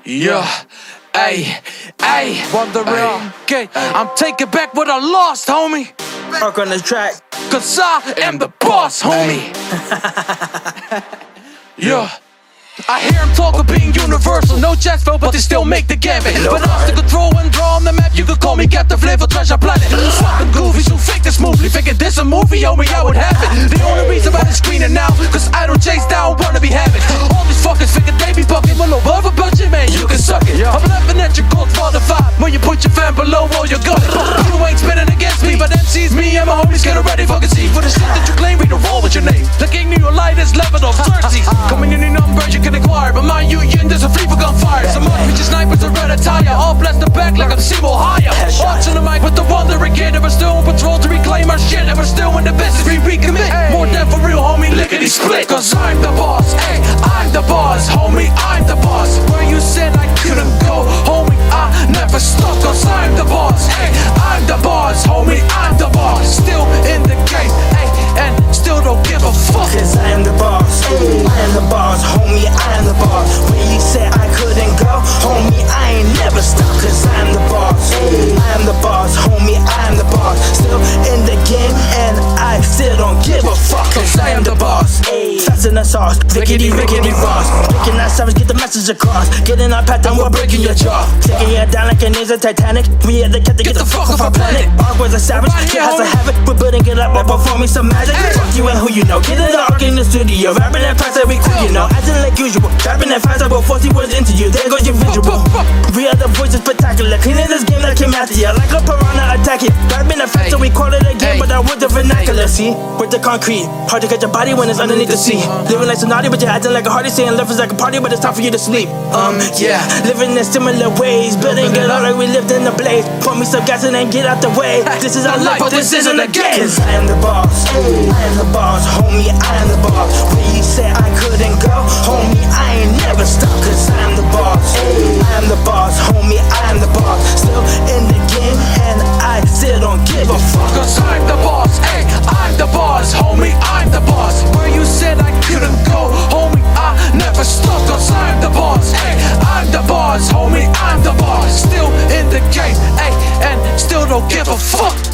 Yeah, ayy, Wonder okay, I'm taking back what I lost, homie. Ark on the track. Cause I am the boss, homie. Yeah. I hear him talk of being universal, no chest fell, but they still make the gambit. But after control and draw on the map, you could call me Captain Flavor Treasure Planet. Fucking goofies who fake this movie, thinking this a movie, homie, I would have it. The only reason why they're screening now, cause I don't chase down, wanna be having. All these fuckers figure they be bucking, but no other budget, man, you can suck it. I'm laughing at your Godfather vibe, when you put your fan below, all you got it. You ain't spinning against me, but MC's me and my homies get already fucking see. For the shit that you claim, read the roll with your name. The king knew your light is leveled up, Xerxes. Coming in numbers you can acquire, but mind you, there's a flea for gunfire. Some more bitches snipers are red attire, all blessed the back like I'm Seymour Higher. Watching the mic with the wandering kid, and we're still on patrol to reclaim our shit, and we're still in the business, we recommit. More than for real, homie, lickety split. Cause I'm the boss, ayy, I'm the boss, homie, I'm the boss. Where you said I couldn't go, homie, I never stop. Cause I'm the boss, ayy, I'm the boss, homie, I'm the boss. Still in the game, ayy, and still don't give a fuck. Cause I am the boss, I am the boss, homie, I am the boss. When you said I couldn't go, homie, I ain't never stop. Cause I am the boss, I am the boss, homie, I am the boss. Still in the game and I still don't give a fuck. Cause I am the boss, shots in the sauce, rickety Ross. Picking that savage, get the message across. Getting our path and we're breaking your jaw. Taking you down like a ninja Titanic. We at the captain, get the fuck off our planet. Ark was a savage, kid has a habit. We're building it up, we're performing some magic. Fuck you and who you know. Get in the Ark in the studio, rapping that fast that we cool, you know. Acting like usual, rapping that fast, I will 40 words into you. There goes your visual. We are the voices spectacular, cleaning this game like came after you. Like a piranha attack you. Rapping that fast, so we call it a game, but I with the vernacular. See, with the concrete, hard to catch your body when it's underneath the sea. Living like Sonati, but you're acting like a hardy, saying love is like a party, but it's time for you to sleep. Yeah, living in similar ways, building it all like we lived in the blaze. Pour me some gas and then get out the way. This is our life, but this isn't a game. Cause I am the boss, I am the boss, homie, I am the boss. When you said I couldn't go, homie, I ain't never stop. Cause I am the boss, I am the boss, homie, I am the boss. Still in the game and I still don't give a fuck. Cause I'm the boss, ayy, I'm the boss, homie, I'm the boss. Where you said I couldn't go, homie, I never stop. Cause I'm the boss, ayy, I'm the boss, homie, I'm the boss. Still in the game, ayy, and still don't give a fuck.